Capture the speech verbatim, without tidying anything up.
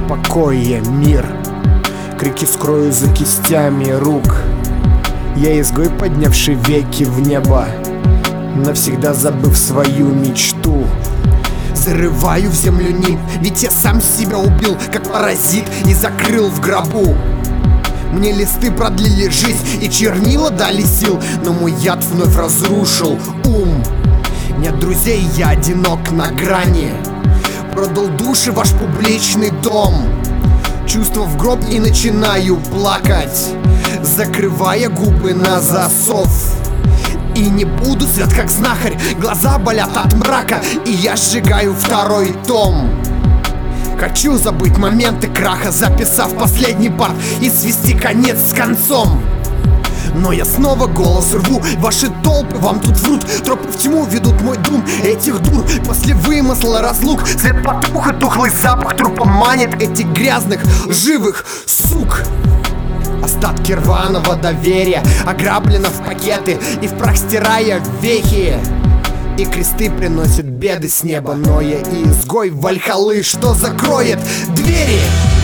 покое, мир. Крики скрою за кистями рук. Я изгой, поднявший веки в небо, навсегда забыв свою мечту. Зарываю в землю нимб, ведь я сам себя убил, как паразит, и закрыл в гробу. Мне листы продлили жизнь и чернила дали сил, но мой яд вновь разрушил ум. Нет друзей, я одинок на грани. Продал души ваш публичный дом. Чувства в гроб и начинаю плакать, закрывая губы на засов. И не буду свет как знахарь, глаза болят от мрака, и я сжигаю второй том. Хочу забыть моменты краха, записав последний парт и свести конец с концом. Но я снова голос рву, ваши толпы вам тут врут, тропы в тьму ведут мой дум этих дур. После вымысла разлук свет потух и тухлый запах трупа манит этих грязных, живых сук. Остатки рваного доверия ограблено в пакеты и в прах стирая вехи. И кресты приносят беды с неба, но я и изгой вальхалы, что закроет двери.